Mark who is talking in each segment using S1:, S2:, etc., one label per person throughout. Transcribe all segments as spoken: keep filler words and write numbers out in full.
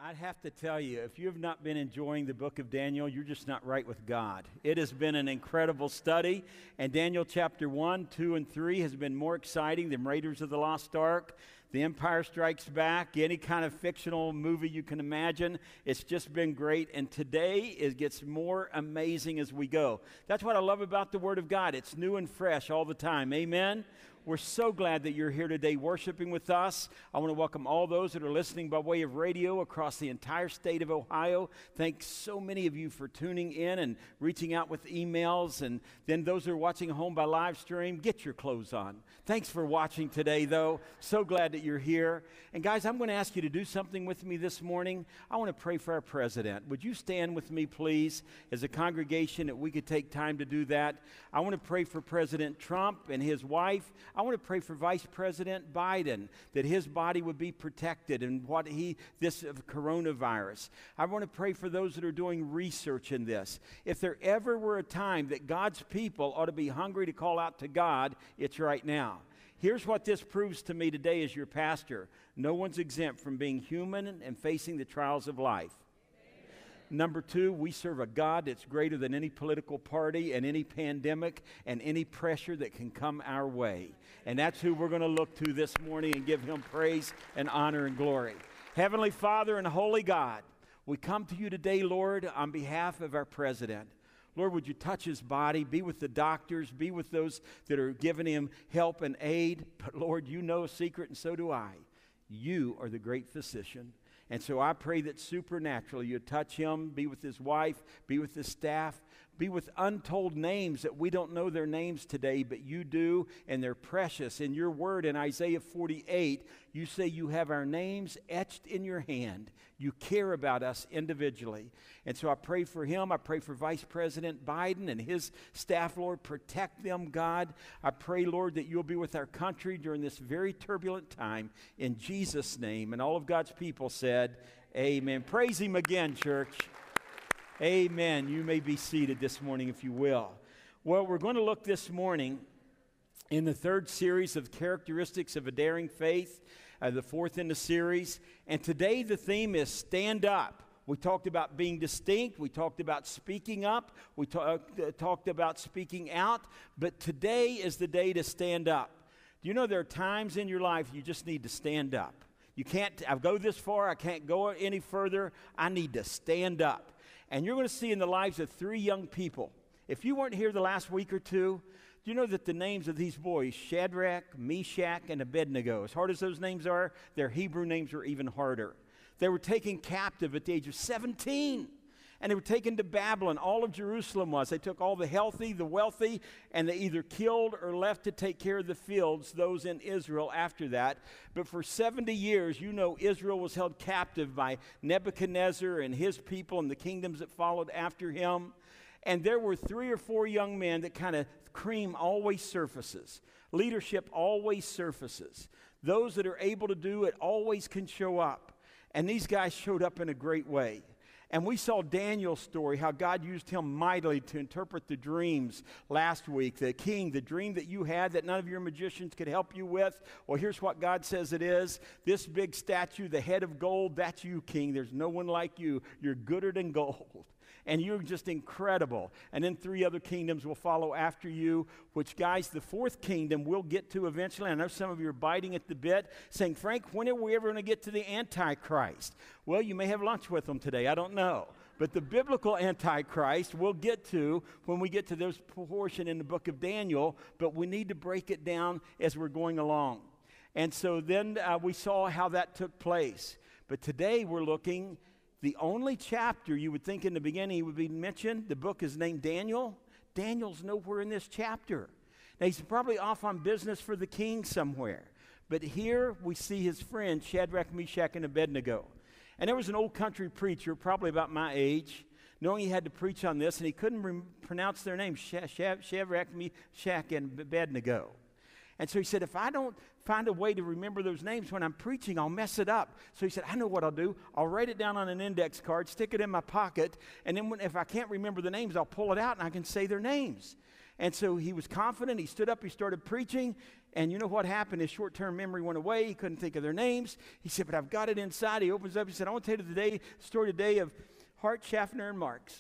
S1: I'd have to tell you, if you have not been enjoying the book of Daniel, you're just not right with God. It has been an incredible study, and Daniel chapter one, two, and three has been more exciting than Raiders of the Lost Ark, The Empire Strikes Back, any kind of fictional movie you can imagine. It's just been great, and today it gets more amazing as we go. That's what I love about the Word of God. It's new and fresh all the time. Amen? We're so glad that you're here today worshiping with us. I want to welcome all those that are listening by way of radio across the entire state of Ohio. Thanks so many of you for tuning in and reaching out with emails. And then those that are watching home by live stream, get your clothes on. Thanks for watching today, though. So glad that you're here. And guys, I'm going to ask you to do something with me this morning. I want to pray for our president. Would you stand with me, please, as a congregation, that we could take time to do that? I want to pray for President Trump and his wife. I want to pray for Vice President Biden, that his body would be protected and what he, this of coronavirus. I want to pray for those that are doing research in this. If there ever were a time that God's people ought to be hungry to call out to God, it's right now. Here's what this proves to me today as your pastor. No one's exempt from being human and facing the trials of life. Number two, we serve a God that's greater than any political party and any pandemic and any pressure that can come our way. And that's who we're going to look to this morning and give him praise and honor and glory. Heavenly Father and Holy God, we come to you today, Lord, on behalf of our president. Lord, would you touch his body, be with the doctors, be with those that are giving him help and aid. But Lord, you know a secret, and so do I. You are the great physician. And so I pray that supernaturally you touch him, be with his wife, be with his staff, be with untold names that we don't know their names today, but you do, and they're precious. In your word in Isaiah forty-eight, you say you have our names etched in your hand. You care about us individually. And so I pray for him. I pray for Vice President Biden and his staff, Lord. Protect them, God. I pray, Lord, that you'll be with our country during this very turbulent time. In Jesus' name. And all of God's people said, amen. Praise him again, church. Amen. You may be seated this morning if you will. Well, we're going to look this morning in the third series of characteristics of a daring faith, uh, the fourth in the series. And today the theme is stand up. We talked about being distinct. We talked about speaking up. We talk, uh, talked about speaking out. But today is the day to stand up. Do you know there are times in your life you just need to stand up? You can't, I've go this far, I can't go any further. I need to stand up. And you're going to see in the lives of three young people. If you weren't here the last week or two, do you know that the names of these boys, Shadrach, Meshach, and Abednego, as hard as those names are, their Hebrew names are even harder. They were taken captive at the age of seventeen. And they were taken to Babylon. All of Jerusalem was. They took all the healthy, the wealthy, and they either killed or left to take care of the fields, those in Israel after that. But for seventy years, you know, Israel was held captive by Nebuchadnezzar and his people and the kingdoms that followed after him. And there were three or four young men that kind of cream always surfaces. Leadership always surfaces. Those that are able to do it always can show up. And these guys showed up in a great way. And we saw Daniel's story, how God used him mightily to interpret the dreams last week. The king, the dream that you had that none of your magicians could help you with. Well, here's what God says it is. This big statue, the head of gold, that's you, king. There's no one like you. You're gooder than gold. And you're just incredible. And then three other kingdoms will follow after you, which, guys, the fourth kingdom we'll get to eventually. I know some of you are biting at the bit, saying, Frank, when are we ever going to get to the Antichrist? Well, you may have lunch with them today. I don't know. But the biblical Antichrist we'll get to when we get to this portion in the book of Daniel, but we need to break it down as we're going along. And so then uh, we saw how that took place. But today we're looking. The only chapter you would think in the beginning would be mentioned, the book is named Daniel. Daniel's nowhere in this chapter. Now, he's probably off on business for the king somewhere. But here we see his friend, Shadrach, Meshach, and Abednego. And there was an old country preacher, probably about my age, knowing he had to preach on this, and he couldn't re- pronounce their names, Shadrach, Meshach, and Abednego. And so he said, if I don't find a way to remember those names when I'm preaching, I'll mess it up. So he said, I know what I'll do. I'll write it down on an index card, stick it in my pocket, and then when, if I can't remember the names, I'll pull it out and I can say their names. And so he was confident. He stood up. He started preaching. And you know what happened? His short-term memory went away. He couldn't think of their names. He said, but I've got it inside. He opens up. He said, I want to tell you the day, story today of Hart, Schaffner, and Marx.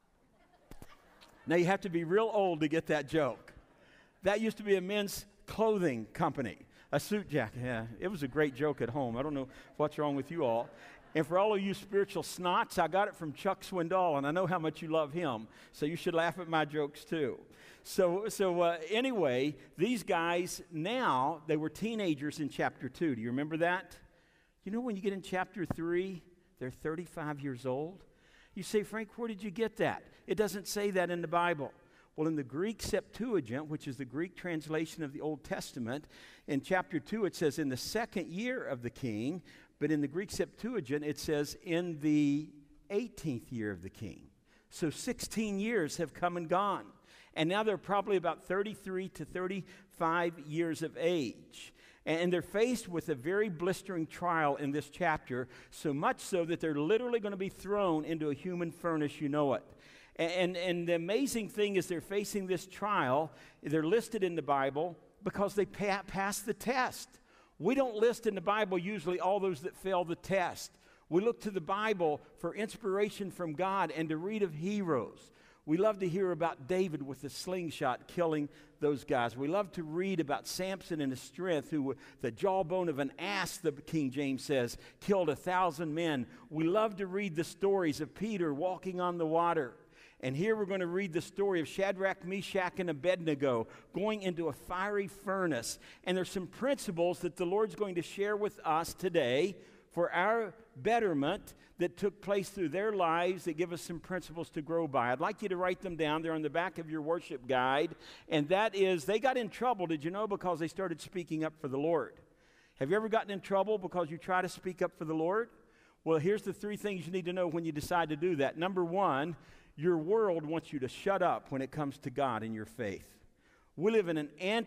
S1: Now, you have to be real old to get that joke. That used to be a men's clothing company, a suit jacket. Yeah, it was a great joke at home. I don't know what's wrong with you all. And for all of you spiritual snots, I got it from Chuck Swindoll, and I know how much you love him, so you should laugh at my jokes too. So, so uh, anyway, these guys now, they were teenagers in chapter two. Do you remember that? You know when you get in chapter three, they're thirty-five years old? You say, Frank, where did you get that? It doesn't say that in the Bible. Well, in the Greek Septuagint, which is the Greek translation of the Old Testament, in chapter two it says in the second year of the king, but in the Greek Septuagint it says in the eighteenth year of the king. So sixteen years have come and gone. And now they're probably about thirty-three to thirty-five years of age. And they're faced with a very blistering trial in this chapter, so much so that they're literally going to be thrown into a human furnace, you know it. And, and the amazing thing is they're facing this trial. They're listed in the Bible because they pa- passed the test. We don't list in the Bible usually all those that fail the test. We look to the Bible for inspiration from God and to read of heroes. We love to hear about David with the slingshot killing those guys. We love to read about Samson and his strength, who the jawbone of an ass, the King James says, killed a thousand men. We love to read the stories of Peter walking on the water. And here we're going to read the story of Shadrach, Meshach, and Abednego going into a fiery furnace. And there's some principles that the Lord's going to share with us today for our betterment that took place through their lives that give us some principles to grow by. I'd like you to write them down. They're on the back of your worship guide. And that is, they got in trouble, did you know, because they started speaking up for the Lord. Have you ever gotten in trouble because you try to speak up for the Lord? Well, here's the three things you need to know when you decide to do that. Number one, your world wants you to shut up when it comes to God and your faith. We live in an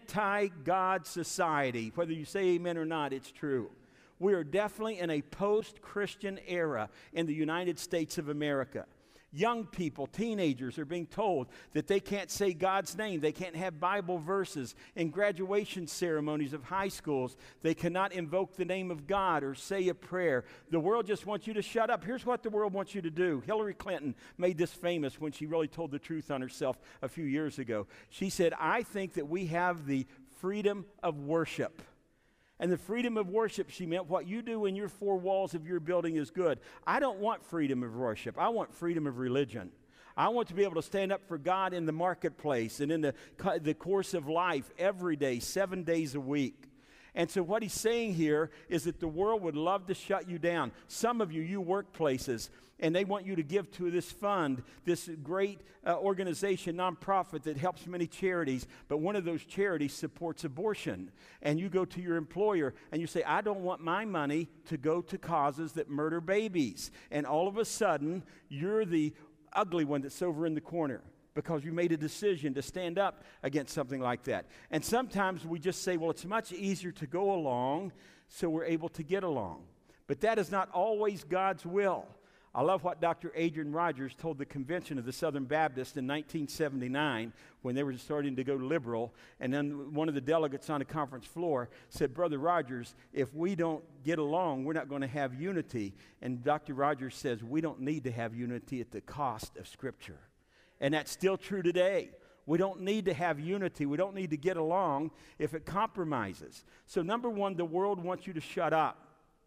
S1: anti-God society. Whether you say amen or not, it's true. We are definitely in a post-Christian era in the United States of America. Young people, teenagers, are being told that they can't say God's name. They can't have Bible verses. In graduation ceremonies of high schools, they cannot invoke the name of God or say a prayer. The world just wants you to shut up. Here's what the world wants you to do. Hillary Clinton made this famous when she really told the truth on herself a few years ago. She said, I think that we have the freedom of worship. And the freedom of worship, she meant what you do in your four walls of your building is good. I don't want freedom of worship. I want freedom of religion. I want to be able to stand up for God in the marketplace and in the, the course of life every day, seven days a week. And so what he's saying here is that the world would love to shut you down. Some of you, you workplaces, and they want you to give to this fund, this great uh, organization, nonprofit that helps many charities, but one of those charities supports abortion. And you go to your employer and you say, I don't want my money to go to causes that murder babies. And all of a sudden, you're the ugly one that's over in the corner, because you made a decision to stand up against something like that. And sometimes we just say, well, it's much easier to go along, so we're able to get along. But that is not always God's will. I love what Doctor Adrian Rogers told the convention of the Southern Baptists in nineteen seventy-nine when they were starting to go liberal. And then one of the delegates on the conference floor said, Brother Rogers, if we don't get along, we're not going to have unity. And Doctor Rogers says, we don't need to have unity at the cost of Scripture. And that's still true today. We don't need to have unity. We don't need to get along if it compromises. So number one, the world wants you to shut up.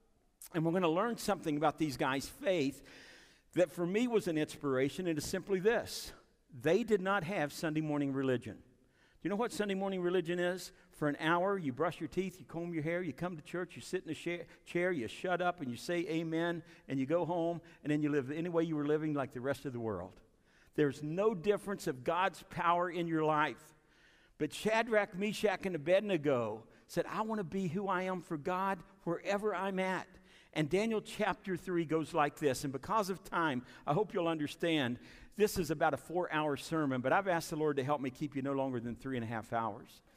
S1: And we're going to learn something about these guys' faith that for me was an inspiration. It is simply this. They did not have Sunday morning religion. Do you know what Sunday morning religion is? For an hour, you brush your teeth, you comb your hair, you come to church, you sit in a chair, you shut up and you say amen, and you go home, and then you live any way you were living like the rest of the world. There's no difference of God's power in your life. But Shadrach, Meshach, and Abednego said, I want to be who I am for God wherever I'm at. And Daniel chapter three goes like this. And because of time, I hope you'll understand, this is about a four-hour sermon, but I've asked the Lord to help me keep you no longer than three and a half hours.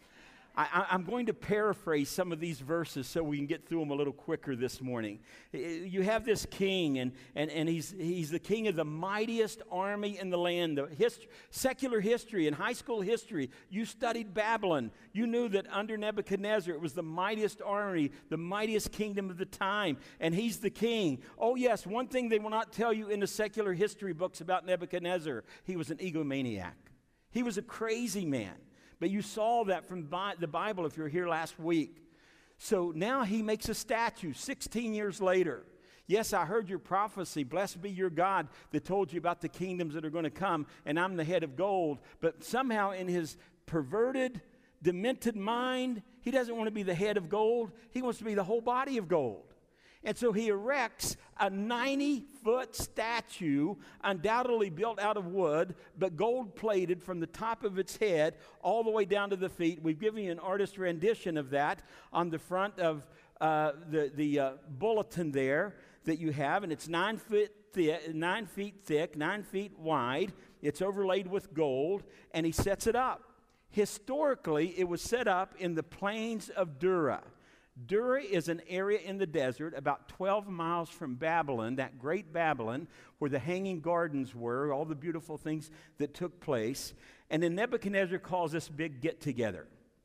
S1: I, I'm going to paraphrase some of these verses so we can get through them a little quicker this morning. You have this king, and, and, and he's, he's the king of the mightiest army in the land. The hist- secular history and high school history, you studied Babylon. You knew that under Nebuchadnezzar, it was the mightiest army, the mightiest kingdom of the time, and he's the king. Oh yes, one thing they will not tell you in the secular history books about Nebuchadnezzar, he was an egomaniac. He was a crazy man. But you saw that from Bi- the Bible if you were here last week. So now he makes a statue sixteen years later. Yes, I heard your prophecy. Blessed be your God that told you about the kingdoms that are going to come, and I'm the head of gold. But somehow in his perverted, demented mind, he doesn't want to be the head of gold. He wants to be the whole body of gold. And so he erects a ninety-foot statue, undoubtedly built out of wood, but gold-plated from the top of its head all the way down to the feet. We've given you an artist rendition of that on the front of uh, the, the uh, bulletin there that you have, and it's nine feet thick, nine feet thick, nine feet wide. It's overlaid with gold, and he sets it up. Historically, it was set up in the plains of Dura. Dura is an area in the desert about twelve miles from Babylon, that great Babylon, where the Hanging Gardens were, all the beautiful things that took place. And then Nebuchadnezzar calls this big get-together.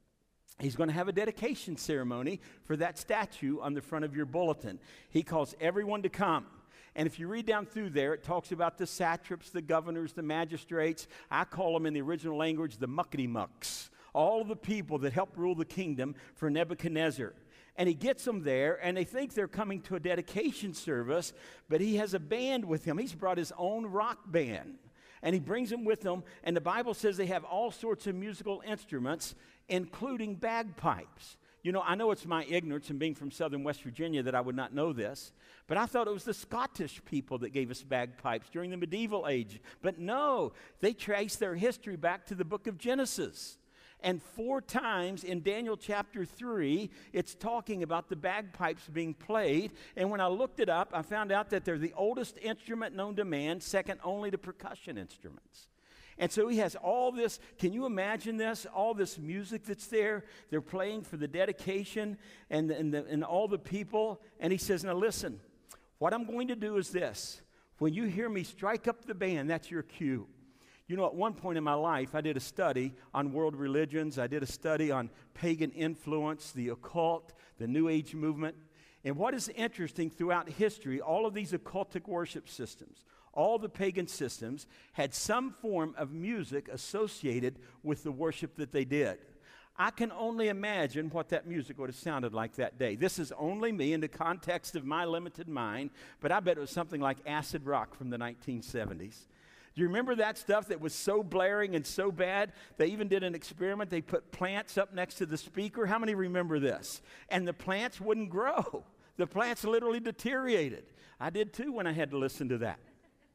S1: He's going to have a dedication ceremony for that statue on the front of your bulletin. He calls everyone to come. And if you read down through there, it talks about the satraps, the governors, the magistrates. I call them in the original language the muckety-mucks. All of the people that helped rule the kingdom for Nebuchadnezzar. And he gets them there, and they think they're coming to a dedication service, but he has a band with him. He's brought his own rock band, and he brings them with him, and the Bible says they have all sorts of musical instruments, including bagpipes. You know, I know it's my ignorance in being from southern West Virginia that I would not know this, but I thought it was the Scottish people that gave us bagpipes during the medieval age. But no, they trace their history back to the book of Genesis. And four times in Daniel chapter three, it's talking about the bagpipes being played. And when I looked it up, I found out that they're the oldest instrument known to man, second only to percussion instruments. And so he has all this, can you imagine this? All this music that's there. They're playing for the dedication and, and, the, and all the people. And he says, now listen, what I'm going to do is this. When you hear me strike up the band, that's your cue. You know, at one point in my life, I did a study on world religions. I did a study on pagan influence, the occult, the New Age movement. And what is interesting throughout history, all of these occultic worship systems, all the pagan systems had some form of music associated with the worship that they did. I can only imagine what that music would have sounded like that day. This is only me in the context of my limited mind, but I bet it was something like acid rock from the nineteen seventies. Do you remember that stuff that was so blaring and so bad? They even did an experiment. They put plants up next to the speaker. How many remember this? And the plants wouldn't grow. The plants literally deteriorated. I did too when I had to listen to that.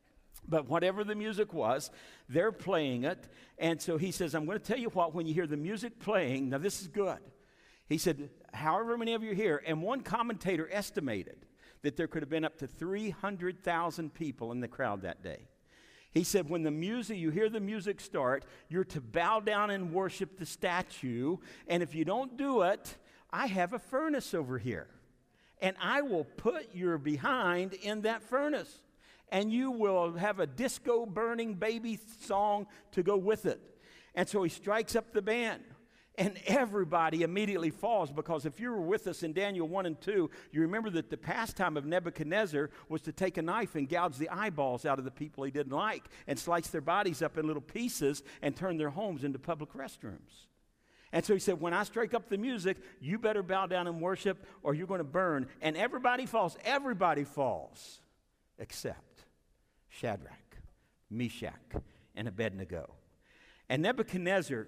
S1: But whatever the music was, they're playing it. And so he says, I'm going to tell you what, when you hear the music playing, now this is good. He said, however many of you are here, and one commentator estimated that there could have been up to three hundred thousand people in the crowd that day. He said, when the music, you hear the music start, you're to bow down and worship the statue. And if you don't do it, I have a furnace over here. And I will put your behind in that furnace. And you will have a disco burning baby song to go with it. And so he strikes up the band. And everybody immediately falls, because if you were with us in Daniel one and two, you remember that the pastime of Nebuchadnezzar was to take a knife and gouge the eyeballs out of the people he didn't like and slice their bodies up in little pieces and turn their homes into public restrooms. And so he said, when I strike up the music, you better bow down and worship or you're going to burn. And everybody falls. Everybody falls except Shadrach, Meshach, and Abednego. And Nebuchadnezzar,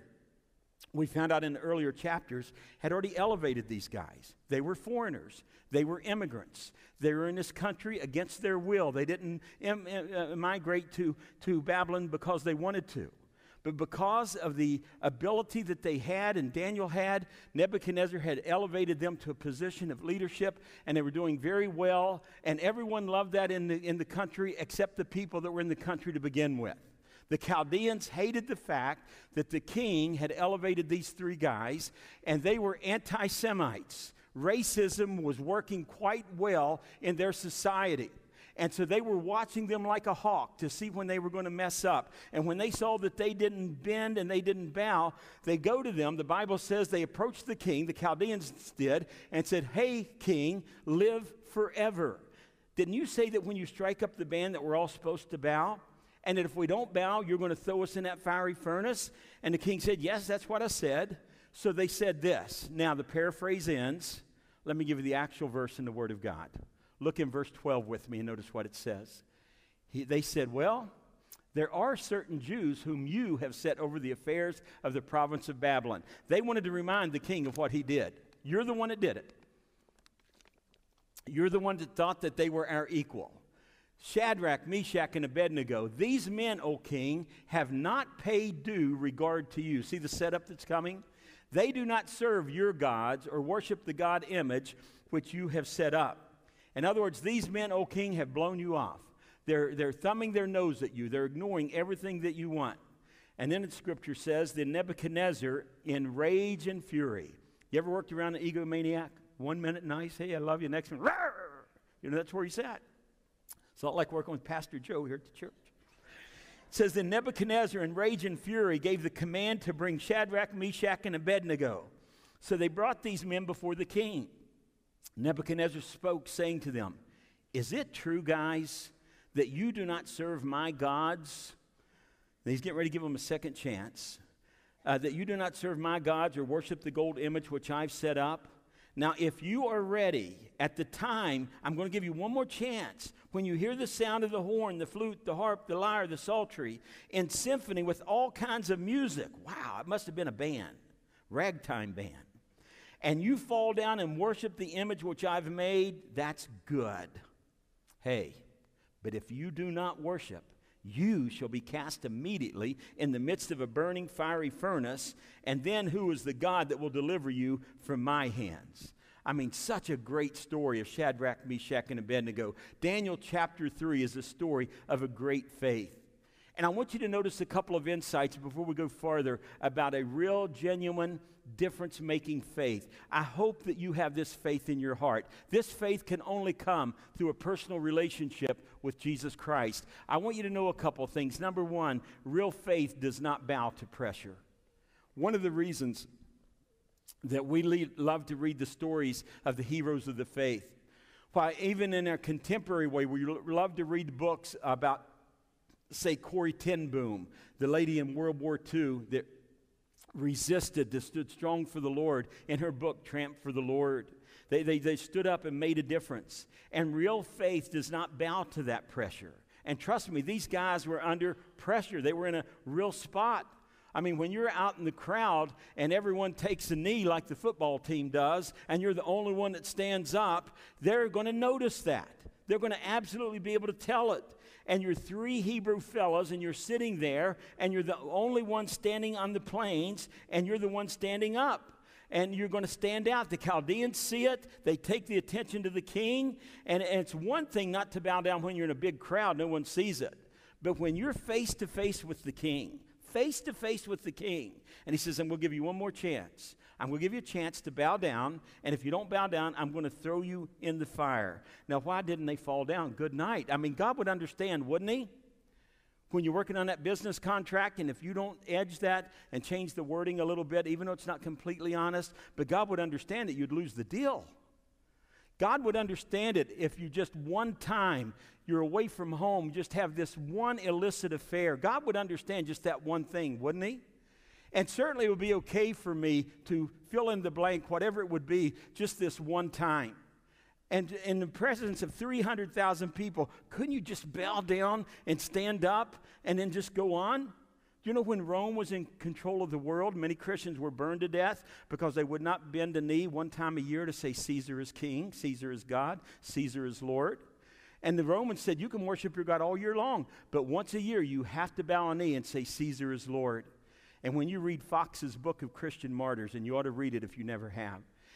S1: we found out in the earlier chapters, had already elevated these guys. They were foreigners. They were immigrants. They were in this country against their will. They didn't im- uh, migrate to, to Babylon because they wanted to. But because of the ability that they had and Daniel had, Nebuchadnezzar had elevated them to a position of leadership, and they were doing very well. And everyone loved that in the, in the country except the people that were in the country to begin with. The Chaldeans hated the fact that the king had elevated these three guys, and they were anti-Semites. Racism was working quite well in their society. And so they were watching them like a hawk to see when they were going to mess up. And when they saw that they didn't bend and they didn't bow, they go to them. The Bible says they approached the king, the Chaldeans did, and said, "Hey, king, live forever." Didn't you say that when you strike up the band that we're all supposed to bow? And that if we don't bow, you're going to throw us in that fiery furnace? And the king said, "Yes, that's what I said." So they said this. Now, the paraphrase ends. Let me give you the actual verse in the Word of God. Look in verse twelve with me and notice what it says. He, they said, "Well, there are certain Jews whom you have set over the affairs of the province of Babylon." They wanted to remind the king of what he did. You're the one that did it. You're the one that thought that they were our equal. Shadrach, Meshach, and Abednego, these men, O king, have not paid due regard to you. See the setup that's coming? They do not serve your gods or worship the god image which you have set up. In other words, these men, O king, have blown you off. They're, they're thumbing their nose at you. They're ignoring everything that you want. And then the scripture says that Nebuchadnezzar, in rage and fury. You ever worked around an egomaniac? One minute nice, hey, I love you. Next minute, rawr! You know, that's where he's at. It's not like working with Pastor Joe here at the church. It says that Nebuchadnezzar, in rage and fury, gave the command to bring Shadrach, Meshach, and Abednego. So they brought these men before the king. Nebuchadnezzar spoke, saying to them, "Is it true, guys, that you do not serve my gods?" And he's getting ready to give them a second chance. Uh, that you do not serve my gods or worship the gold image which I've set up? Now, if you are ready, at the time, I'm going to give you one more chance. When you hear the sound of the horn, the flute, the harp, the lyre, the psaltery, in symphony with all kinds of music. Wow, it must have been a band, ragtime band. And you fall down and worship the image which I've made, that's good. Hey, but if you do not worship, you shall be cast immediately in the midst of a burning fiery furnace, and then who is the God that will deliver you from my hands? I mean, such a great story of Shadrach, Meshach, and Abednego. Daniel chapter three is a story of a great faith. And I want you to notice a couple of insights before we go farther about a real, genuine, difference-making faith. I hope that you have this faith in your heart. This faith can only come through a personal relationship with Jesus Christ. I want you to know a couple of things. Number one, real faith does not bow to pressure. One of the reasons that we le- love to read the stories of the heroes of the faith, why even in our contemporary way, we l- love to read books about, say, Corrie ten Boom, the lady in World War Two that resisted, that stood strong for the Lord. In her book, Tramp for the Lord, they, they, they stood up and made a difference. And real faith does not bow to that pressure. And trust me, these guys were under pressure. They were in a real spot. I mean, when you're out in the crowd and everyone takes a knee like the football team does, and you're the only one that stands up, they're going to notice that. They're going to absolutely be able to tell it. And you're three Hebrew fellows, and you're sitting there, and you're the only one standing on the plains, and you're the one standing up. And you're going to stand out. The Chaldeans see it. They take the attention to the king. And, and it's one thing not to bow down when you're in a big crowd. No one sees it. But when you're face to face with the king, face to face with the king, and he says, "I'm going to give you one more chance. I'm going to give you a chance to bow down, and if you don't bow down, I'm going to throw you in the fire." Now, why didn't they fall down? Good night. I mean, God would understand, wouldn't he? When you're working on that business contract, and if you don't edge that and change the wording a little bit, even though it's not completely honest, but God would understand that you'd lose the deal. God would understand it if you just one time, you're away from home, just have this one illicit affair. God would understand just that one thing, wouldn't he? And certainly it would be okay for me to fill in the blank, whatever it would be, just this one time. And in the presence of three hundred thousand people, couldn't you just bow down and stand up and then just go on? Do you know when Rome was in control of the world, many Christians were burned to death because they would not bend a knee one time a year to say Caesar is king, Caesar is God, Caesar is Lord. And the Romans said, you can worship your God all year long, but once a year you have to bow a knee and say Caesar is Lord. And when you read Fox's Book of Christian Martyrs, and you ought to read it if you never have,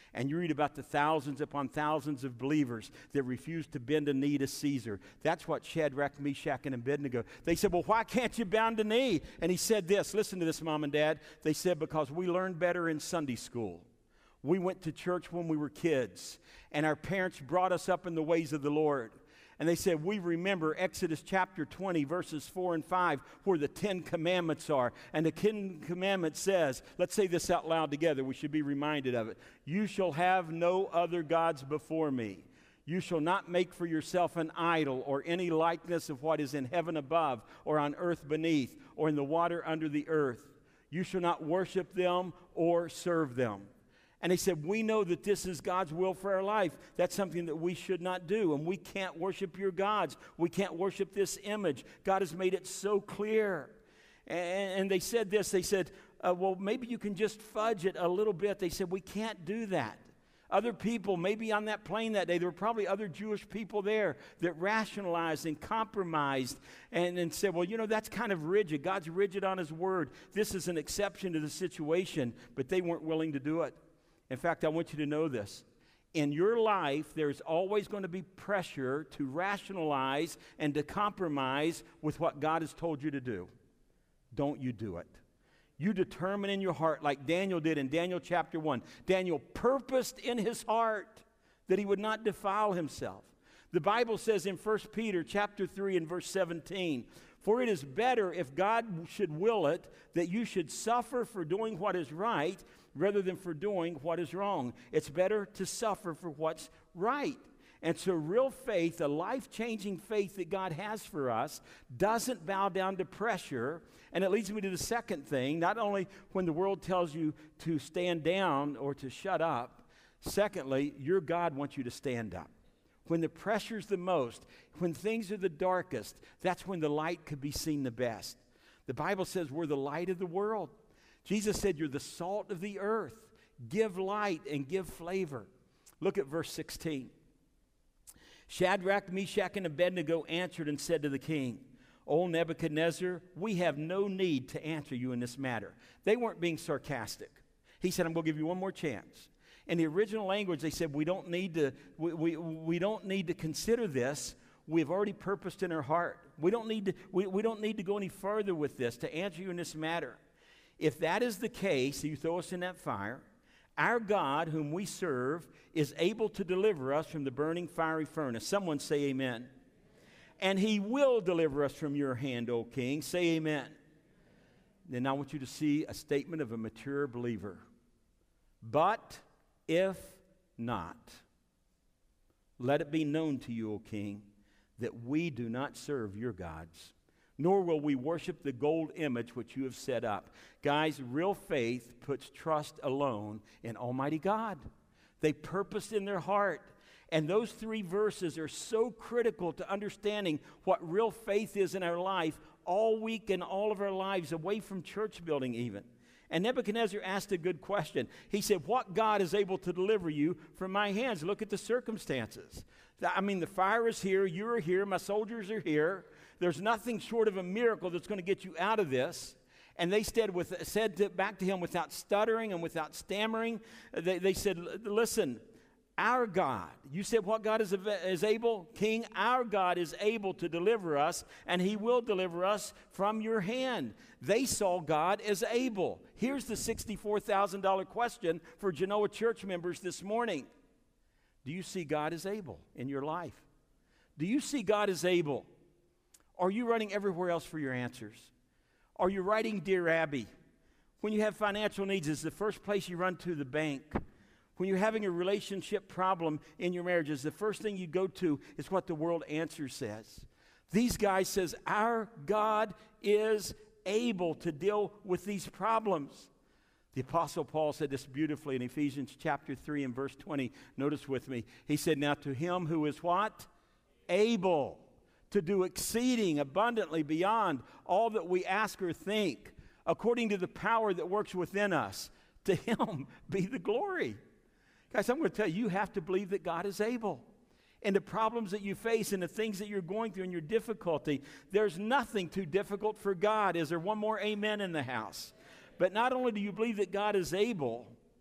S1: And you read about the thousands upon thousands of believers that refused to bend a knee to Caesar. That's what Shadrach, Meshach, and Abednego. They said, well, why can't you bend a knee? And he said this. Listen to this, Mom and Dad. They said, because we learned better in Sunday school. We went to church when we were kids, and our parents brought us up in the ways of the Lord. And they said, we remember Exodus chapter twenty, verses four and five, where the Ten Commandments are. And the Ten Commandments says, let's say this out loud together. We should be reminded of it. You shall have no other gods before me. You shall not make for yourself an idol or any likeness of what is in heaven above or on earth beneath or in the water under the earth. You shall not worship them or serve them. And they said, we know that this is God's will for our life. That's something that we should not do. And we can't worship your gods. We can't worship this image. God has made it so clear. And, and they said this. They said, uh, well, maybe you can just fudge it a little bit. They said, we can't do that. Other people, maybe on that plane that day, there were probably other Jewish people there that rationalized and compromised and, and said, well, you know, that's kind of rigid. God's rigid on his word. This is an exception to the situation, but they weren't willing to do it. In fact, I want you to know this. In your life, there's always going to be pressure to rationalize and to compromise with what God has told you to do. Don't you do it. You determine in your heart, like Daniel did in Daniel chapter one. Daniel purposed in his heart that he would not defile himself. The Bible says in First Peter chapter three and verse seventeen, for it is better if God should will it that you should suffer for doing what is right rather than for doing what is wrong. It's better to suffer for what's right. And so real faith, a life-changing faith that God has for us, doesn't bow down to pressure. And it leads me to the second thing, not only when the world tells you to stand down or to shut up, secondly, your God wants you to stand up. When the pressure's the most, when things are the darkest, that's when the light could be seen the best. The Bible says we're the light of the world. Jesus said you're the salt of the earth. Give light and give flavor. Look at verse sixteen. Shadrach, Meshach, and Abednego answered and said to the king, O Nebuchadnezzar, we have no need to answer you in this matter. They weren't being sarcastic. He said, I'm going to give you one more chance. In the original language, they said, we don't need to, we, we, we don't need to consider this. We've already purposed in our heart. We don't need to, we, we don't need to go any further with this to answer you in this matter. If that is the case, you throw us in that fire, our God, whom we serve, is able to deliver us from the burning fiery furnace. Someone say amen. And he will deliver us from your hand, O king. Say amen. Then I want you to see a statement of a mature believer. But if not, let it be known to you, O king, that we do not serve your gods, nor will we worship the gold image which you have set up. Guys, real faith puts trust alone in Almighty God. They purposed in their heart. And those three verses are so critical to understanding what real faith is in our life all week and all of our lives, away from church building even. And Nebuchadnezzar asked a good question. He said, what God is able to deliver you from my hands? Look at the circumstances. I mean, the fire is here, you're here, my soldiers are here. There's nothing short of a miracle that's going to get you out of this. And they said, with, said to, back to him without stuttering and without stammering, they, they said, listen, our God, you said what God is, is able? King, our God is able to deliver us, and he will deliver us from your hand. They saw God as able. Here's the sixty-four thousand dollars question for Genoa church members this morning. Do you see God as able in your life? Do you see God as able? Are you running everywhere else for your answers? Are you writing Dear Abby? When you have financial needs, is the first place you run to the bank? When you're having a relationship problem in your marriage, is the first thing you go to is what the world answer says. These guys says, our God is able to deal with these problems. The Apostle Paul said this beautifully in Ephesians chapter three and verse twenty. Notice with me. He said, now to him who is what? Able to do exceeding abundantly beyond all that we ask or think, according to the power that works within us. To him be the glory. Guys, I'm going to tell you, you have to believe that God is able. And the problems that you face and the things that you're going through and your difficulty, there's nothing too difficult for God. Is there one more amen in the house? But not only do you believe that God is able,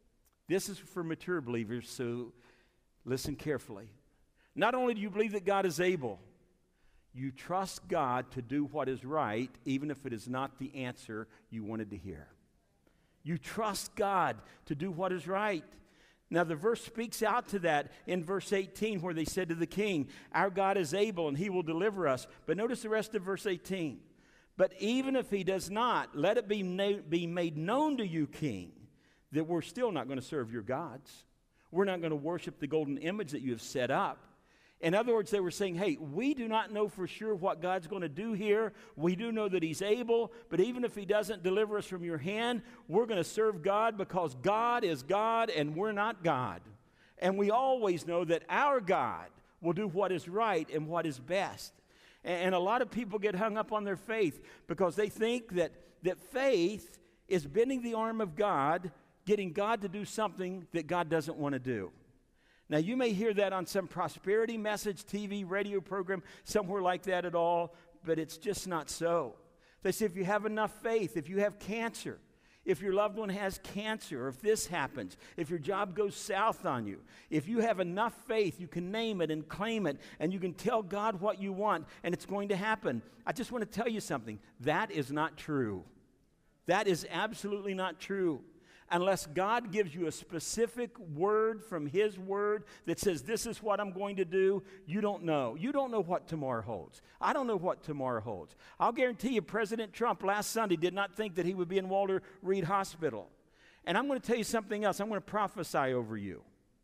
S1: This is for mature believers, so listen carefully. Not only do you believe that God is able, you trust God to do what is right, even if it is not the answer you wanted to hear. You trust God to do what is right. Now, the verse speaks out to that in verse eighteen, where they said to the king, our God is able and he will deliver us. But notice the rest of verse eighteen. But even if he does not, let it be, na- be made known to you, king, that we're still not going to serve your gods. We're not going to worship the golden image that you have set up. In other words, they were saying, hey, we do not know for sure what God's going to do here. We do know that he's able, but even if he doesn't deliver us from your hand, we're going to serve God because God is God and we're not God. And we always know that our God will do what is right and what is best. And, and a lot of people get hung up on their faith because they think that, that faith is bending the arm of God, getting God to do something that God doesn't want to do. Now, you may hear that on some prosperity message, T V, radio program, somewhere like that at all, but it's just not so. They say if you have enough faith, if you have cancer, if your loved one has cancer, or if this happens, if your job goes south on you, if you have enough faith, you can name it and claim it, and you can tell God what you want, and it's going to happen. I just want to tell you something. That is not true. That is absolutely not true. Unless God gives you a specific word from his word that says, this is what I'm going to do, you don't know. You don't know what tomorrow holds. I don't know what tomorrow holds. I'll guarantee you President Trump last Sunday did not think that he would be in Walter Reed Hospital. And I'm going to tell you something else. I'm going to prophesy over you.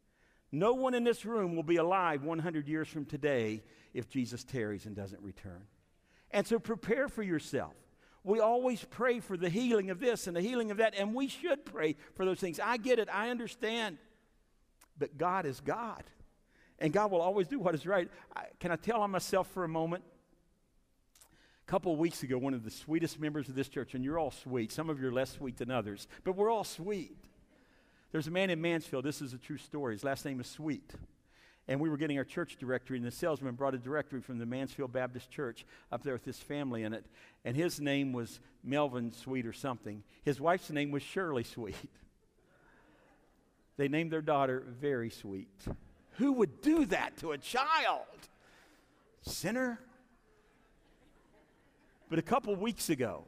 S1: No one in this room will be alive one hundred years from today if Jesus tarries and doesn't return. And so prepare for yourself. We always pray for the healing of this and the healing of that, and we should pray for those things. I get it. I understand. But God is God, and God will always do what is right. I, can I tell on myself for a moment? A couple of weeks ago, one of the sweetest members of this church, and you're all sweet. Some of you are less sweet than others, but we're all sweet. There's a man in Mansfield. This is a true story. His last name is Sweet. And we were getting our church directory, and the salesman brought a directory from the Mansfield Baptist Church up there with this family in it. And his name was Melvin Sweet or something. His wife's name was Shirley Sweet. They named their daughter Very Sweet. Who would do that to a child? Sinner? But a couple weeks ago,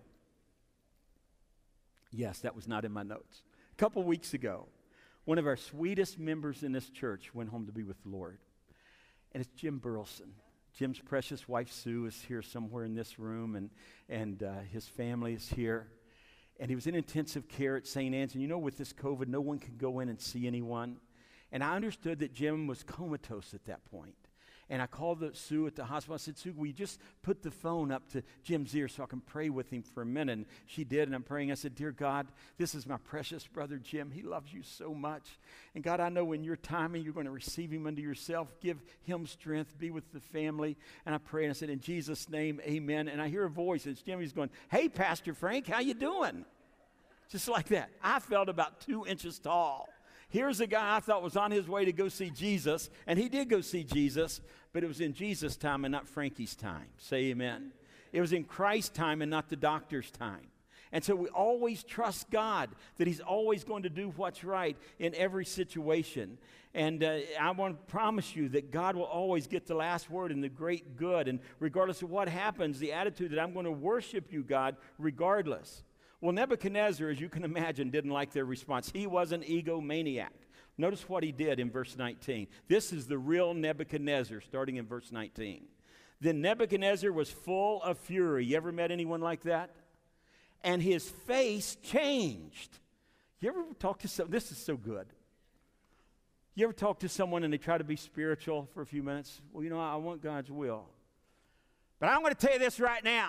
S1: yes, that was not in my notes. A couple weeks ago, one of our sweetest members in this church went home to be with the Lord. And it's Jim Burleson. Jim's precious wife, Sue, is here somewhere in this room, and, and uh, his family is here. And he was in intensive care at Saint Anne's. And you know, with this COVID, no one can go in and see anyone. And I understood that Jim was comatose at that point. And I called the, Sue at the hospital. I said, Sue, will you just put the phone up to Jim's ear so I can pray with him for a minute? And she did, and I'm praying. I said, dear God, this is my precious brother Jim. He loves you so much. And God, I know in your timing you're going to receive him unto yourself. Give him strength. Be with the family. And I prayed, and I said, in Jesus' name, amen. And I hear a voice, and it's Jim. He's going, hey, Pastor Frank, how you doing? Just like that. I felt about two inches tall. Here's a guy I thought was on his way to go see Jesus, and he did go see Jesus, but it was in Jesus' time and not Frankie's time. Say amen. It was in Christ's time and not the doctor's time. And so we always trust God that he's always going to do what's right in every situation. And uh, I want to promise you that God will always get the last word and the great good. And regardless of what happens, the attitude that I'm going to worship you, God, regardless. Well, Nebuchadnezzar, as you can imagine, didn't like their response. He was an egomaniac. Notice what he did in verse nineteen. This is the real Nebuchadnezzar, starting in verse nineteen. Then Nebuchadnezzar was full of fury. You ever met anyone like that? And his face changed. You ever talk to someone? This is so good. You ever talk to someone and they try to be spiritual for a few minutes? Well, you know, I want God's will. But I'm going to tell you this right now.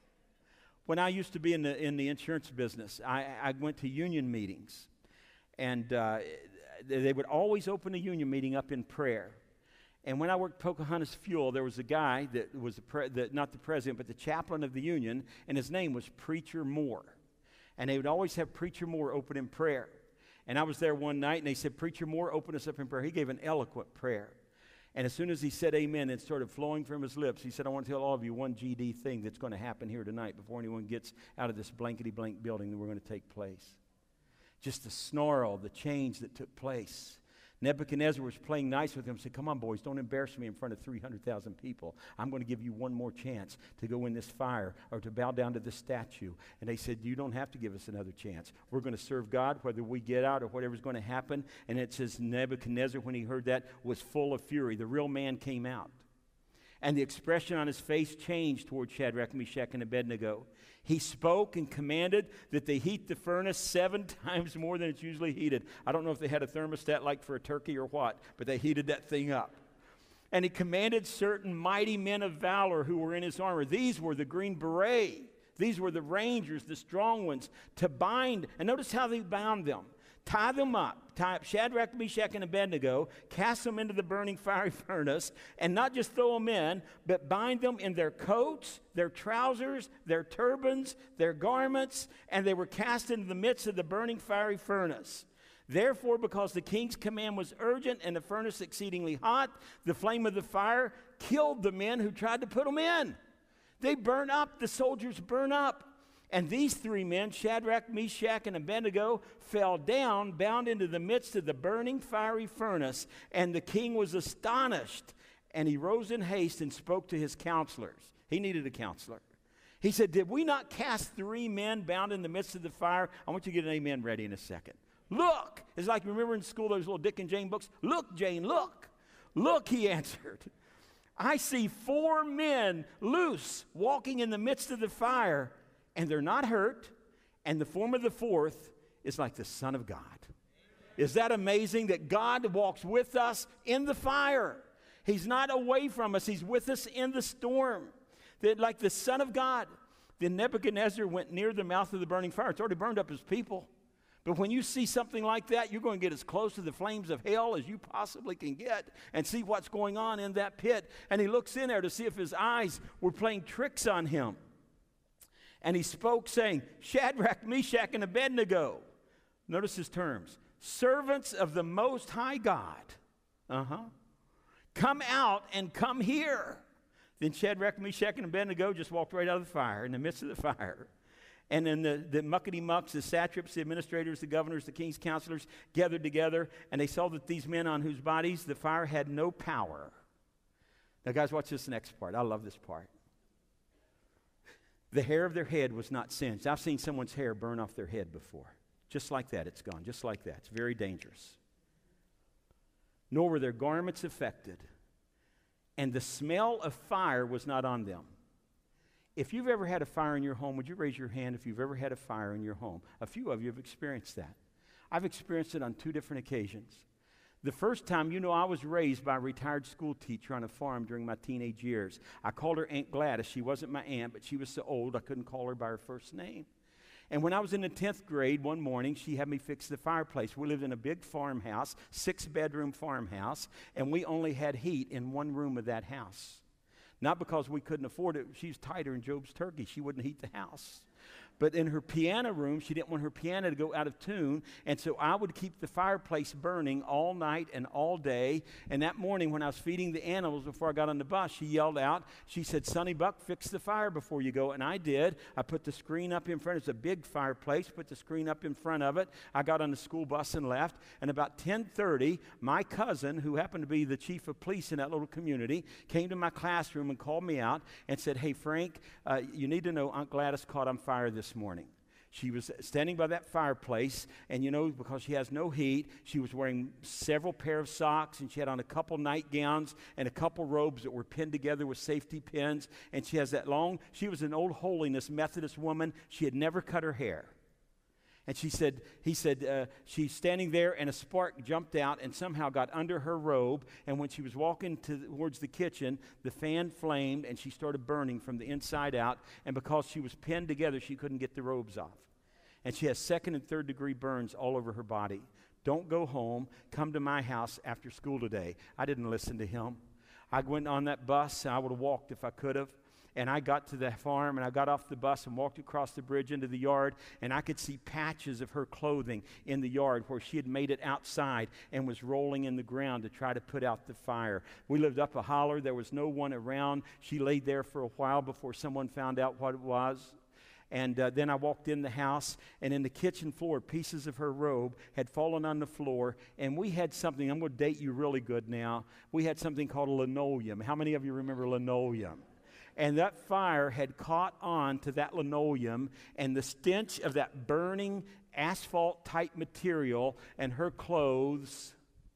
S1: When I used to be in the in the insurance business, I, I went to union meetings, and uh, they would always open a union meeting up in prayer. And when I worked Pocahontas Fuel, there was a guy that was the, pre- the not the president, but the chaplain of the union, and his name was Preacher Moore. And they would always have Preacher Moore open in prayer. And I was there one night, and they said, Preacher Moore, open us up in prayer. He gave an eloquent prayer. And as soon as he said amen, it started flowing from his lips. He said, I want to tell all of you one G D thing that's going to happen here tonight before anyone gets out of this blankety-blank building that we're going to take place. Just the snarl, the change that took place. Nebuchadnezzar was playing nice with them, said, come on, boys, don't embarrass me in front of three hundred thousand people. I'm going to give you one more chance to go in this fire or to bow down to this statue. And they said, you don't have to give us another chance. We're going to serve God whether we get out or whatever's going to happen. And it says Nebuchadnezzar, when he heard that, was full of fury. The real man came out. And the expression on his face changed toward Shadrach, Meshach, and Abednego. He spoke and commanded that they heat the furnace seven times more than it's usually heated. I don't know if they had a thermostat like for a turkey or what, but they heated that thing up. And he commanded certain mighty men of valor who were in his armor. These were the Green Beret. These were the rangers, the strong ones, to bind. And notice how they bound them. Tie them up, tie up Shadrach, Meshach, and Abednego, cast them into the burning fiery furnace, and not just throw them in, but bind them in their coats, their trousers, their turbans, their garments, and they were cast into the midst of the burning fiery furnace. Therefore, because the king's command was urgent and the furnace exceedingly hot, the flame of the fire killed the men who tried to put them in. They burn up, the soldiers burn up. And these three men, Shadrach, Meshach, and Abednego, fell down, bound into the midst of the burning fiery furnace. And the king was astonished. And he rose in haste and spoke to his counselors. He needed a counselor. He said, did we not cast three men bound in the midst of the fire? I want you to get an amen ready in a second. Look. It's like, remember in school those little Dick and Jane books? Look, Jane, look. Look, he answered. I see four men loose walking in the midst of the fire. And they're not hurt, and the form of the fourth is like the Son of God. Is that amazing that God walks with us in the fire? He's not away from us. He's with us in the storm. That like the Son of God. Then Nebuchadnezzar went near the mouth of the burning fire. It's already burned up his people. But when you see something like that, you're going to get as close to the flames of hell as you possibly can get and see what's going on in that pit. And he looks in there to see if his eyes were playing tricks on him. And he spoke, saying, Shadrach, Meshach, and Abednego. Notice his terms. Servants of the Most High God. Uh-huh. Come out and come here. Then Shadrach, Meshach, and Abednego just walked right out of the fire, in the midst of the fire. And then the, the muckety-mucks, the satraps, the administrators, the governors, the king's counselors gathered together, and they saw that these men on whose bodies the fire had no power. Now, guys, watch this next part. I love this part. The hair of their head was not singed. I've seen someone's hair burn off their head before. Just like that, it's gone. Just like that. It's very dangerous. Nor were their garments affected. And the smell of fire was not on them. If you've ever had a fire in your home, would you raise your hand if you've ever had a fire in your home? A few of you have experienced that. I've experienced it on two different occasions. The first time, you know, I was raised by a retired school teacher on a farm during my teenage years. I called her Aunt Gladys. She wasn't my aunt, but she was so old I couldn't call her by her first name. And when I was in the tenth grade, one morning, she had me fix the fireplace. We lived in a big farmhouse, six-bedroom farmhouse, and we only had heat in one room of that house. Not because we couldn't afford it. She was tighter than Job's turkey. She wouldn't heat the house. But in her piano room, she didn't want her piano to go out of tune, and so I would keep the fireplace burning all night and all day. And that morning when I was feeding the animals before I got on the bus, she yelled out, she said, Sonny Buck, fix the fire before you go. And I did. I put the screen up in front. It's a big fireplace. Put the screen up in front of it. I got on the school bus and left. And about ten thirty, my cousin, who happened to be the chief of police in that little community, came to my classroom and called me out and said, hey, Frank, uh, you need to know Aunt Gladys caught on fire this morning. She was standing by that fireplace, and you know, because she has no heat, she was wearing several pair of socks, and she had on a couple nightgowns and a couple robes that were pinned together with safety pins, and she has that long, she was an old holiness Methodist woman. She had never cut her hair. And she said, he said, uh, she's standing there, and a spark jumped out and somehow got under her robe. And when she was walking to, towards the kitchen, the fan flamed, and she started burning from the inside out. And because she was pinned together, she couldn't get the robes off. And she has second and third degree burns all over her body. Don't go home. Come to my house after school today. I didn't listen to him. I went on that bus, and I would have walked if I could have. And I got to the farm, and I got off the bus and walked across the bridge into the yard, and I could see patches of her clothing in the yard where she had made it outside and was rolling in the ground to try to put out the fire. We lived up a holler. There was no one around. She laid there for a while before someone found out what it was. And uh, then I walked in the house, and in the kitchen floor, pieces of her robe had fallen on the floor. And we had something, I'm going to date you really good now. We had something called a linoleum. How many of you remember linoleum? And that fire had caught on to that linoleum, and the stench of that burning asphalt-type material and her clothes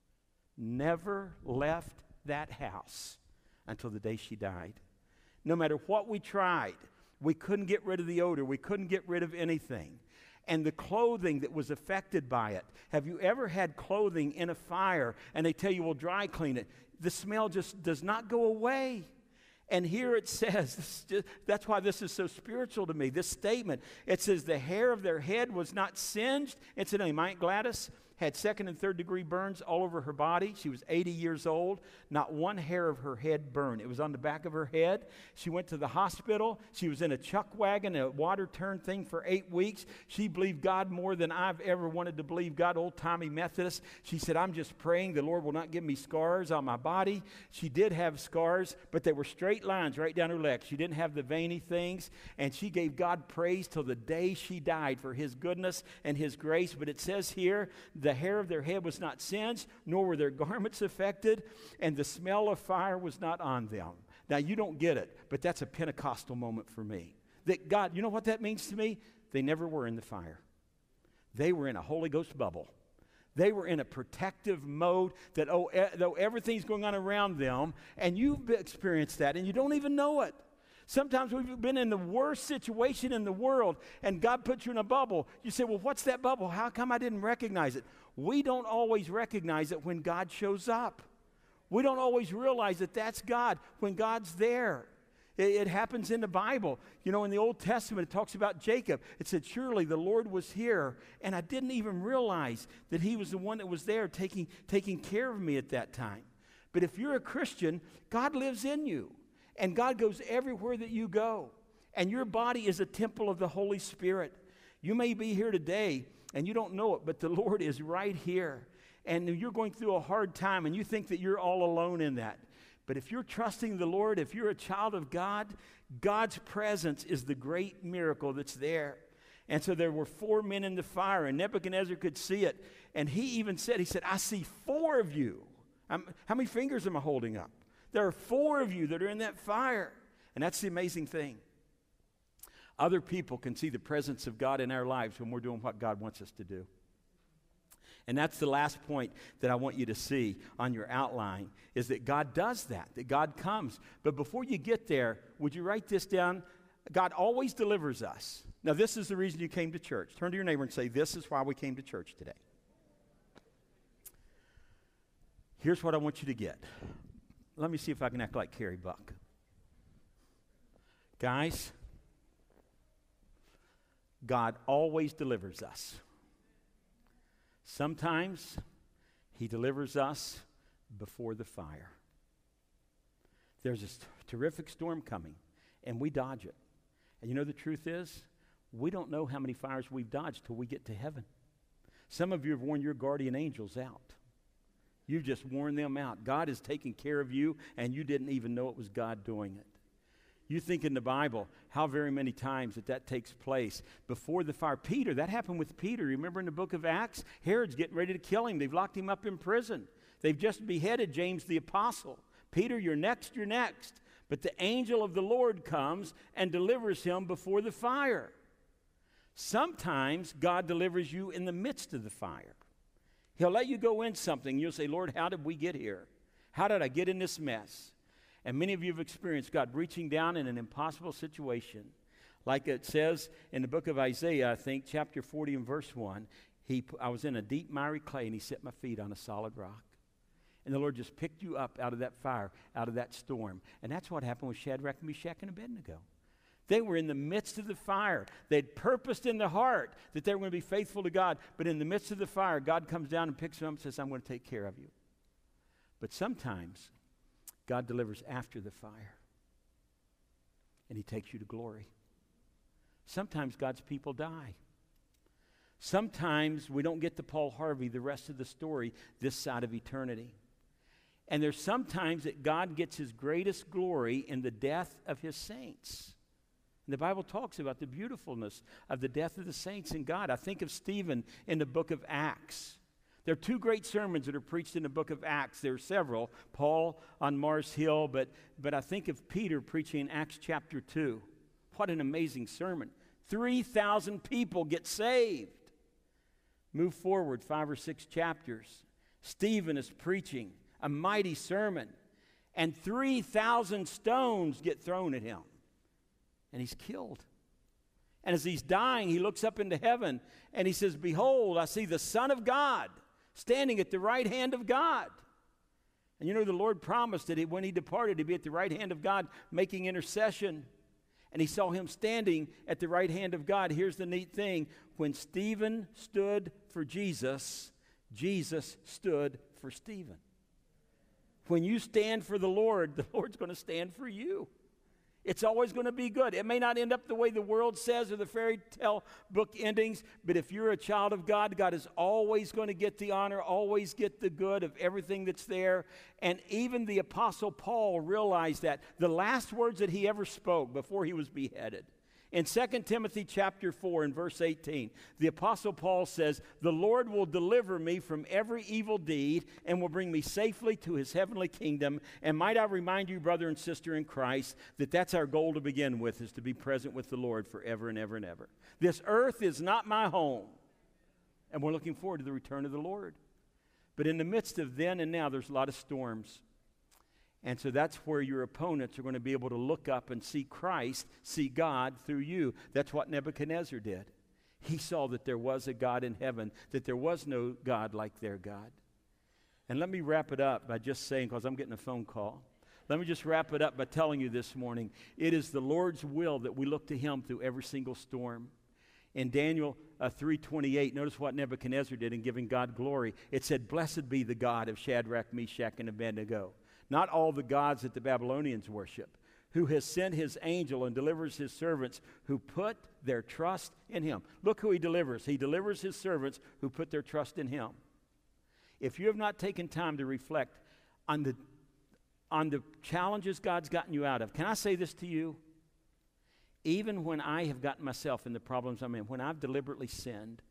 S1: never left that house until the day she died. No matter what we tried, we couldn't get rid of the odor. We couldn't get rid of anything. And the clothing that was affected by it. Have you ever had clothing in a fire and they tell you, well, dry clean it? The smell just does not go away. And here it says, this is just, that's why this is so spiritual to me, this statement. It says the hair of their head was not singed. Incidentally, my Aunt Gladys had second and third degree burns all over her body. She was eighty years old. Not one hair of her head burned. It was on the back of her head. She went to the hospital. She was in a chuck wagon, a water turn thing for eight weeks. She believed God more than I've ever wanted to believe God, old-timey Methodist. She said, I'm just praying the Lord will not give me scars on my body. She did have scars, but they were straight lines right down her legs. She didn't have the veiny things, and she gave God praise till the day she died for his goodness and his grace. But it says here, the hair of their head was not singed, nor were their garments affected, and the smell of fire was not on them. Now, you don't get it, but that's a Pentecostal moment for me. That God, you know what that means to me? They never were in the fire. They were in a Holy Ghost bubble. They were in a protective mode that, oh, e- though everything's going on around them, and you've experienced that, and you don't even know it. Sometimes we've been in the worst situation in the world, and God puts you in a bubble. You say, well, what's that bubble? How come I didn't recognize it? We don't always recognize it when God shows up. We don't always realize that that's God when God's there. It, it happens in the Bible. You know, in the Old Testament, it talks about Jacob. It said, surely the Lord was here, and I didn't even realize that he was the one that was there taking, taking care of me at that time. But if you're a Christian, God lives in you. And God goes everywhere that you go. And your body is a temple of the Holy Spirit. You may be here today and you don't know it, but the Lord is right here. And you're going through a hard time and you think that you're all alone in that. But if you're trusting the Lord, if you're a child of God, God's presence is the great miracle that's there. And so there were four men in the fire, and Nebuchadnezzar could see it. And he even said, he said, I see four of you. I'm, how many fingers am I holding up? There are four of you that are in that fire. And that's the amazing thing. Other people can see the presence of God in our lives when we're doing what God wants us to do. And that's the last point that I want you to see on your outline, is that God does that, that God comes. But before you get there, would you write this down? God always delivers us. Now, this is the reason you came to church. Turn to your neighbor and say, this is why we came to church today. Here's what I want you to get. Let me see if I can act like Carrie Buck. Guys, God always delivers us. Sometimes he delivers us before the fire. There's this terrific storm coming, and we dodge it. And you know the truth is, we don't know how many fires we've dodged till we get to heaven. Some of you have worn your guardian angels out. You've just worn them out. God is taking care of you, and you didn't even know it was God doing it. You think in the Bible how very many times that that takes place before the fire. Peter, that happened with Peter. Remember in the book of Acts? Herod's getting ready to kill him. They've locked him up in prison. They've just beheaded James the apostle. Peter, you're next, you're next. But the angel of the Lord comes and delivers him before the fire. Sometimes God delivers you in the midst of the fire. He'll let you go in something. You'll say, Lord, how did we get here? How did I get in this mess? And many of you have experienced God reaching down in an impossible situation. Like it says in the book of Isaiah, I think, chapter forty and verse one, he, I was in a deep miry clay and he set my feet on a solid rock. And the Lord just picked you up out of that fire, out of that storm. And that's what happened with Shadrach, Meshach, and Abednego. They were in the midst of the fire. They'd purposed in their heart that they were going to be faithful to God. But in the midst of the fire, God comes down and picks them up and says, I'm going to take care of you. But sometimes God delivers after the fire. And he takes you to glory. Sometimes God's people die. Sometimes we don't get to Paul Harvey the rest of the story this side of eternity. And there's sometimes that God gets his greatest glory in the death of his saints. And the Bible talks about the beautifulness of the death of the saints in God. I think of Stephen in the book of Acts. There are two great sermons that are preached in the book of Acts. There are several. Paul on Mars Hill, but, but I think of Peter preaching in Acts chapter two. What an amazing sermon. three thousand people get saved. Move forward five or six chapters. Stephen is preaching a mighty sermon, and three thousand stones get thrown at him, and he's killed. And as he's dying, he looks up into heaven, and he says, "Behold, I see the Son of God standing at the right hand of God." And you know, the Lord promised that he, when he departed, he'd be at the right hand of God making intercession. And he saw him standing at the right hand of God. Here's the neat thing. When Stephen stood for Jesus, Jesus stood for Stephen. When you stand for the Lord, the Lord's going to stand for you. It's always going to be good. It may not end up the way the world says or the fairy tale book endings, but if you're a child of God, God is always going to get the honor, always get the good of everything that's there. And even the Apostle Paul realized that. The last words that he ever spoke before he was beheaded. In Second Timothy chapter four and verse eighteen, the Apostle Paul says, "The Lord will deliver me from every evil deed and will bring me safely to his heavenly kingdom." And might I remind you, brother and sister in Christ, that that's our goal to begin with, is to be present with the Lord forever and ever and ever. This earth is not my home, and we're looking forward to the return of the Lord. But in the midst of then and now, there's a lot of storms. And so that's where your opponents are going to be able to look up and see Christ, see God through you. That's what Nebuchadnezzar did. He saw that there was a God in heaven, that there was no God like their God. And let me wrap it up by just saying, because I'm getting a phone call, let me just wrap it up by telling you this morning, it is the Lord's will that we look to him through every single storm. In Daniel uh, three twenty-eight, notice what Nebuchadnezzar did in giving God glory. It said, "Blessed be the God of Shadrach, Meshach, and Abednego. Not all the gods that the Babylonians worship, who has sent his angel and delivers his servants who put their trust in him." Look who he delivers. He delivers his servants who put their trust in him. If you have not taken time to reflect on the, on the challenges God's gotten you out of, can I say this to you? Even when I have gotten myself in the problems I'm in, when I've deliberately sinned,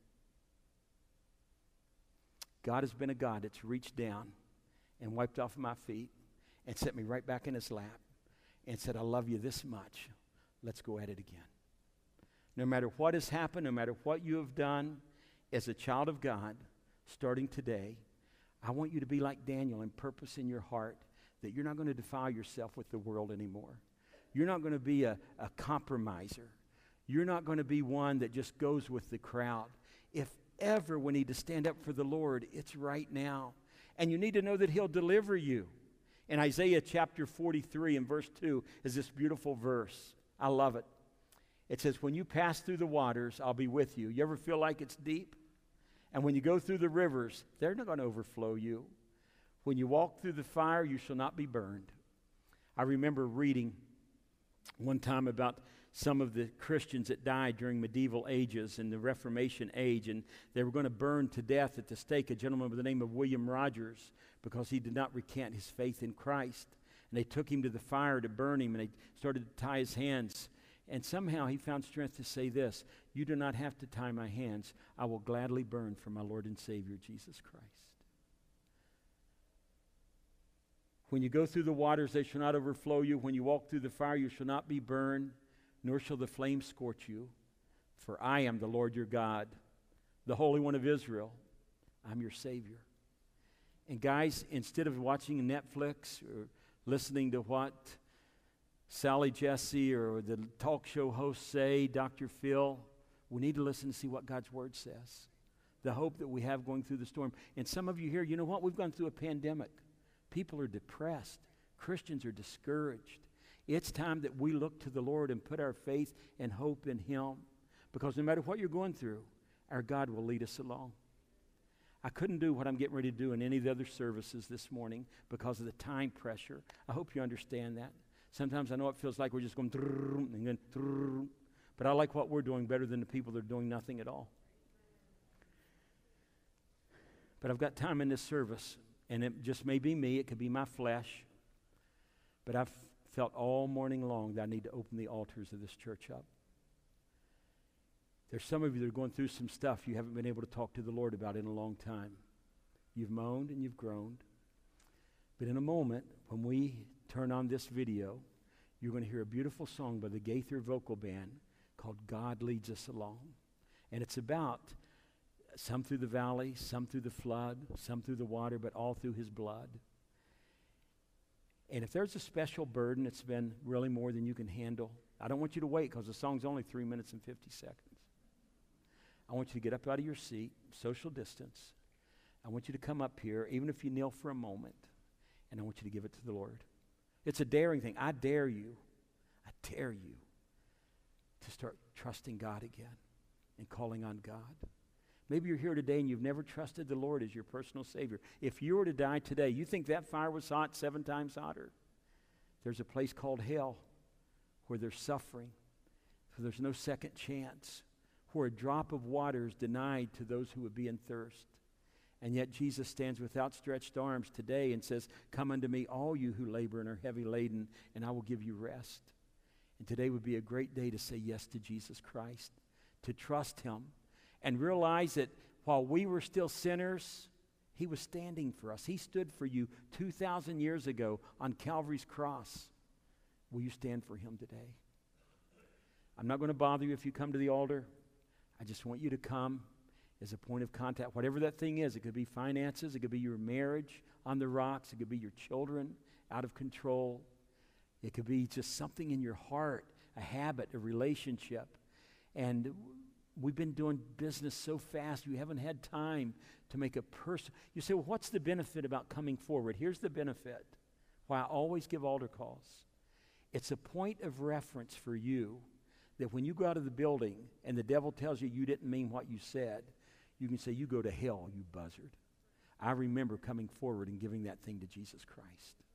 S1: God has been a God that's reached down and wiped off my feet and set me right back in his lap and said, "I love you this much. Let's go at it again." No matter what has happened, no matter what you have done, as a child of God, starting today, I want you to be like Daniel and purpose in your heart that you're not going to defile yourself with the world anymore. You're not going to be a, a compromiser. You're not going to be one that just goes with the crowd. If ever we need to stand up for the Lord, it's right now. And you need to know that he'll deliver you. In Isaiah chapter forty-three and verse two is this beautiful verse. I love it. It says, "When you pass through the waters, I'll be with you." You ever feel like it's deep? And when you go through the rivers, they're not going to overflow you. When you walk through the fire, you shall not be burned. I remember reading one time about some of the Christians that died during medieval ages and the Reformation age, and they were going to burn to death at the stake a gentleman by the name of William Rogers because he did not recant his faith in Christ. And they took him to the fire to burn him, and they started to tie his hands. And somehow he found strength to say this, "You do not have to tie my hands. I will gladly burn for my Lord and Savior, Jesus Christ." When you go through the waters, they shall not overflow you. When you walk through the fire, you shall not be burned, nor shall the flames scorch you. For I am the Lord your God, the Holy One of Israel. I'm your Savior. And guys, instead of watching Netflix or listening to what Sally Jesse or the talk show hosts say, Doctor Phil, we need to listen to see what God's Word says. The hope that we have going through the storm. And some of you here, you know what? We've gone through a pandemic. People are depressed. Christians are discouraged. It's time that we look to the Lord and put our faith and hope in him. Because no matter what you're going through, our God will lead us along. I couldn't do what I'm getting ready to do in any of the other services this morning because of the time pressure. I hope you understand that. Sometimes I know it feels like we're just going and then, but I like what we're doing better than the people that are doing nothing at all. But I've got time in this service, and it just may be me, it could be my flesh, but I felt all morning long that I need to open the altars of this church up. There's some of you that are going through some stuff you haven't been able to talk to the Lord about in a long time. You've moaned and you've groaned. But in a moment, when we turn on this video, you're going to hear a beautiful song by the Gaither Vocal Band called God Leads Us Along. And it's about some through the valley, some through the flood, some through the water, but all through his blood. And if there's a special burden that's been really more than you can handle, I don't want you to wait because the song's only three minutes and fifty seconds. I want you to get up out of your seat, social distance. I want you to come up here, even if you kneel for a moment, and I want you to give it to the Lord. It's a daring thing. I dare you, I dare you to start trusting God again and calling on God. Maybe you're here today and you've never trusted the Lord as your personal Savior. If you were to die today, you think that fire was hot, seven times hotter. There's a place called hell where there's suffering, where there's no second chance, where a drop of water is denied to those who would be in thirst. And yet Jesus stands with outstretched arms today and says, come unto me, all you who labor and are heavy laden, and I will give you rest. And today would be a great day to say yes to Jesus Christ, to trust him, and realize that while we were still sinners, he was standing for us. He stood for you two thousand years ago on Calvary's cross. Will you stand for him today? I'm not going to bother you if you come to the altar. I just want you to come as a point of contact. Whatever that thing is, it could be finances, it could be your marriage on the rocks, it could be your children out of control. It could be just something in your heart, a habit, a relationship. And we've been doing business so fast, you haven't had time to make a person. You say, well, what's the benefit about coming forward? Here's the benefit. Why I always give altar calls. It's a point of reference for you that when you go out of the building and the devil tells you you didn't mean what you said, you can say, you go to hell, you buzzard. I remember coming forward and giving that thing to Jesus Christ.